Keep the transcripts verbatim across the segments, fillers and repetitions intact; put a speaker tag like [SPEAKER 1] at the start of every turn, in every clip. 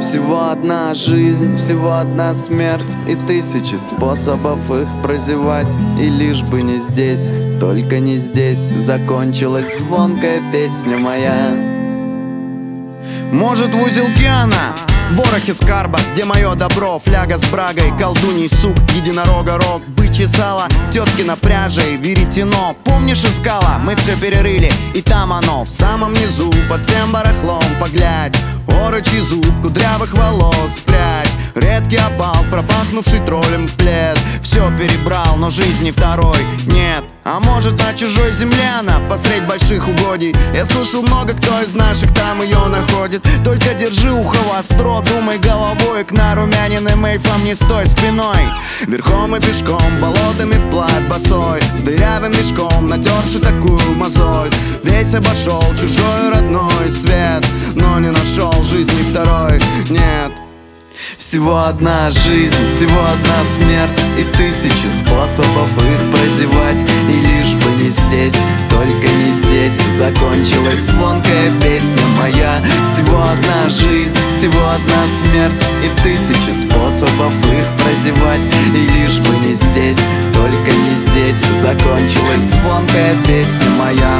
[SPEAKER 1] Всего одна жизнь, всего одна смерть, и тысячи способов их прозевать. И лишь бы не здесь, только не здесь, закончилась звонкая песня моя.
[SPEAKER 2] Может, в узелке она, в ворохе скарба, где мое добро, фляга с брагой, колдуний сук, единорога рог, бычье сало, тетки на пляже, веретено. Помнишь, искала? Мы все перерыли, и там оно, в самом низу, под всем барахлом. Поглядь, орочий зуб, кудрявых волос прядь, редкий опал, пропахнувший троллем плед. Все перебрал, но жизни второй нет. А может, на чужой земле она, посредь больших угодий. Я слышал, много кто из наших там ее находит. Только держи ухо востро, думай головой, к нарумяненным эйфам не стой спиной. Верхом и пешком, болотами вплавь босой, с дырявым мешком, натерши такую мозоль. Весь обошел чужой родной свет, но не нашел жизни второй, нет.
[SPEAKER 1] Всего одна жизнь, всего одна смерть, и тысячи способов их прозевать. И лишь бы не здесь, только не здесь, закончилась звонкая песня моя. Всего одна жизнь, всего одна смерть, и тысячи способов их прозевать. И лишь бы не здесь, только не здесь, закончилась звонкая песня моя.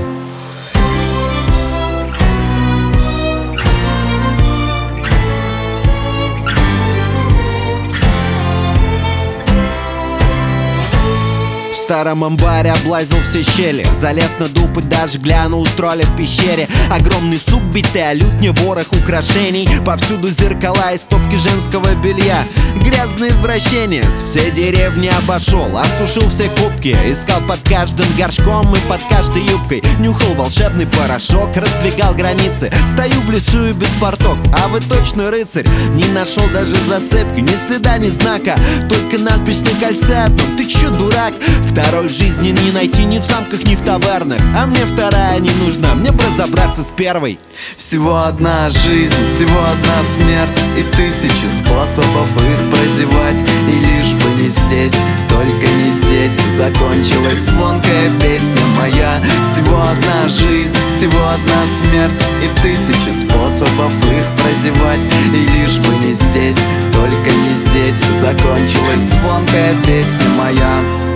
[SPEAKER 2] В старом амбаре облазил все щели, залез на дуб и даже глянул тролля в пещере. Огромный сук битый, а лютня ворох украшений, повсюду зеркала и стопки женского белья. Грязный извращенец все деревни обошел, осушил все кубки, искал под каждым горшком и под каждой юбкой. Нюхал волшебный порошок, раздвигал границы. Стою в лесу и без порток, а вы точно рыцарь. Не нашел даже зацепки, ни следа, ни знака, только надпись на кольце одном. Ты чё, дурак? Второй жизни не найти ни в замках, ни в тавернах, а мне вторая не нужна, мне бы разобраться с первой.
[SPEAKER 1] Всего одна жизнь, всего одна смерть, и тысячи способов их прозевать. И лишь бы не здесь, только не здесь, закончилась звонкая песня моя. Всего одна жизнь, всего одна смерть, и тысячи способов их прозевать. И лишь бы не здесь, только не здесь, закончилась звонкая песня моя.